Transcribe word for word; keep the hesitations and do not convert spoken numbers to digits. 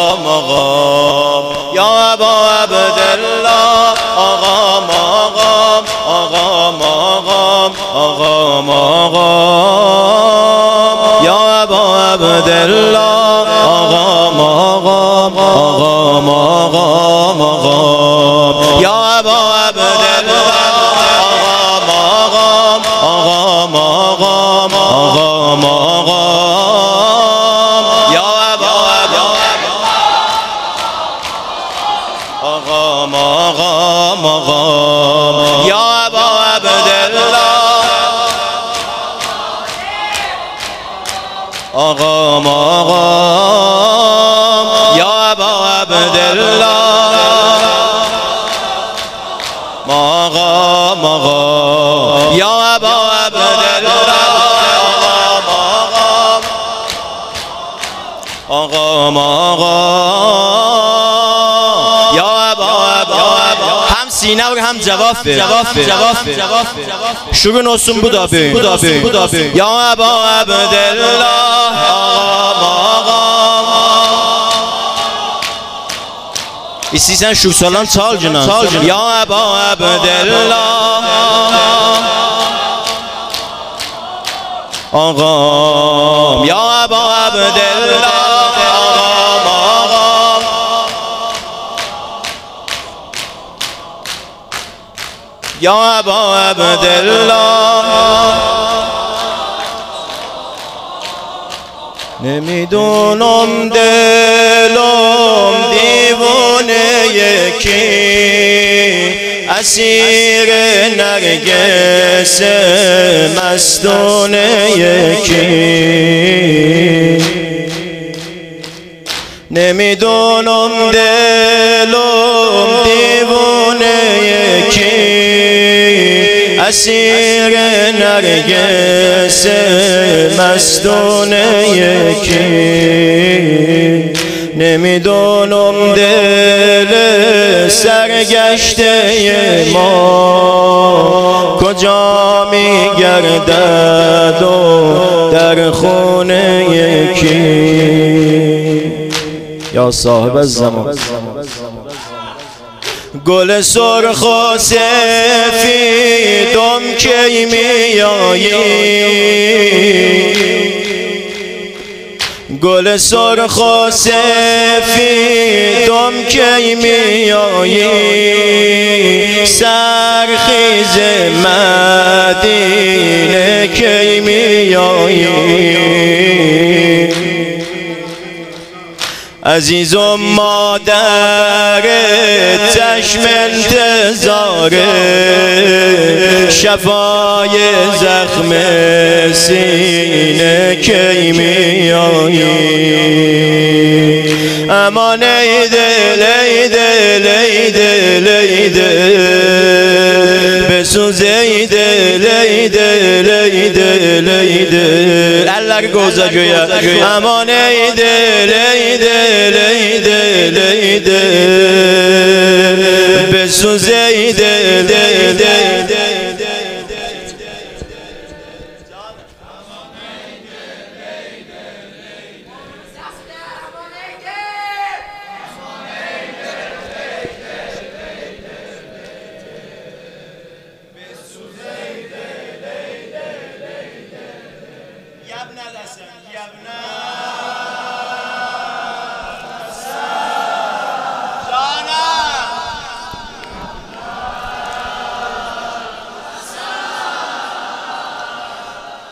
مقام مقام یا ابا عبدالله آقا مقام آقا مقام آقا مقام یا ابا عبدالله آقا مقام آقا مقام مقام یا ابا عبدالله آقا مقام آقا مقام آقا مقام یا ابا آقا مقام مقام یا ابا عبدالله آقا مقام یا ابا عبدالله مقام مقام یا ابا عبدالله آقا مقام یا ابا عبدالله هم سینه و هم جواب جواب شروع نوسون بودا بین یا ابا عبدالله آقا مقام İstəyirsən şüq salan çal günan ya ابا عبدالله آقام یا ابا عبدالله آقام یا ابا عبدالله نمیدونم دلم دیوانه یکی اسیر نرگس مستونه یکی نمیدونم دلم دیوانه یکی اسیر نرگس مستونه یکی نمیدونم دل سرگشته ما کجا میگردد و در خونه یکی یا صاحب الزمان گل سرخ و سفیدم کی میایی گل سرخ و سفیدم کی میایی سرخیز مدینه کی میایی عزیزم مادر چشم انتظار شفای زخم سینه کی میایی امان ای دل ای دل ای دل ای دل بسوز ای دل ای دل ای دل ای دل الله گوزا جویا امان ای دل ای دل ای دل ای دل بسوز ای دل دل دل يا ابن الأسد يا ابن